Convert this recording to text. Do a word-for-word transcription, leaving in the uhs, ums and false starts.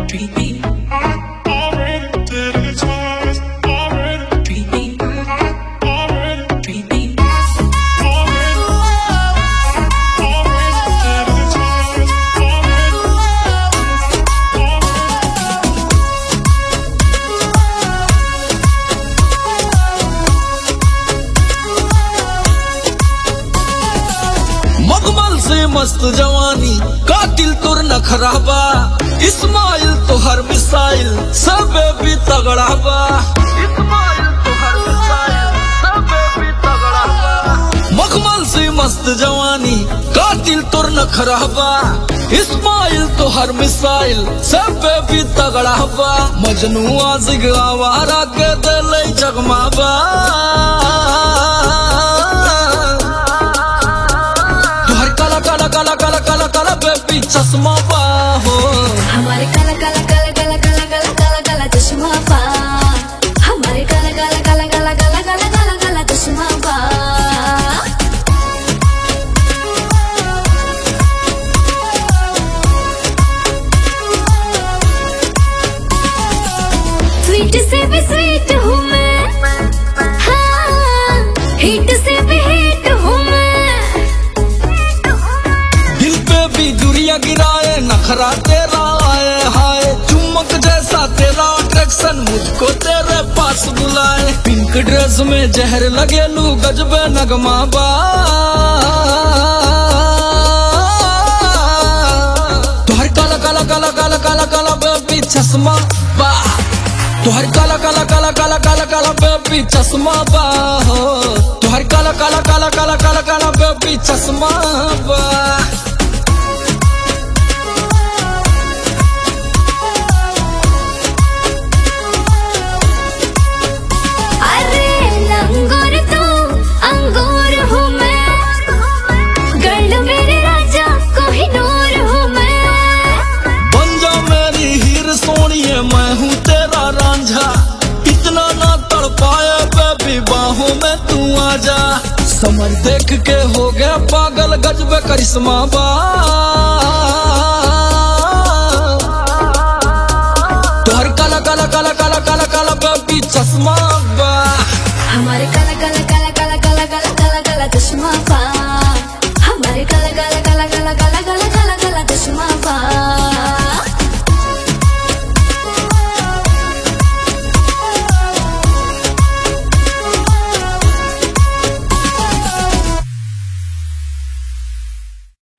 मस्त जवानी कातिल तुर नखराबा इस्माइल तो हर मिसाइल सब भी तगड़ाबा इस्माइल तो हर मिसाइल सब भी तगड़ाबा मखमल से मस्त जवानी कातिल तुर नखराबा इस्माइल तो हर मिसाइल सब भी तगड़ाबा मजनू आजिग आवारा के दिल जगमाबा काला काला काला काला काला बेबी चश्मा पा हो हमारे काला काला काला काला काला काला काला काला चश्मा पा हमारे काला काला काला काला काला काला काला काला चश्मा पा स्वीट से भी स्वीट हूँ मैं हाँ हिट से भी हिट हूँ दुरिया गिराए नखरा तेरा आए हाय चुम्बक जैसा तेरा अट्रैक्शन मुझको तेरे पास बुलाए पिंक ड्रेस में जहर लगे लू गजबे नगमा बा तुहर काला काला काला काला काला काला बेबी चश्मा बा तुहर काला काला काला काला काला काला बेबी चश्मा बा हो तुहर काला काला काला काला काला काला बेबी चश्मा बा मैं हूँ तेरा रांझा इतना ना तड़ पाया बेबी बाहों में तू आजा समर देख के हो गया पागल गजबे करिश्मा बा तुहर काला काला काला काला काला काला बेबी चश्मा बा हमारे काला काला काला काला काला काला काला काला चश्मा बा हमारे काला काला काला काला काला काला काला काला चश्मा बा।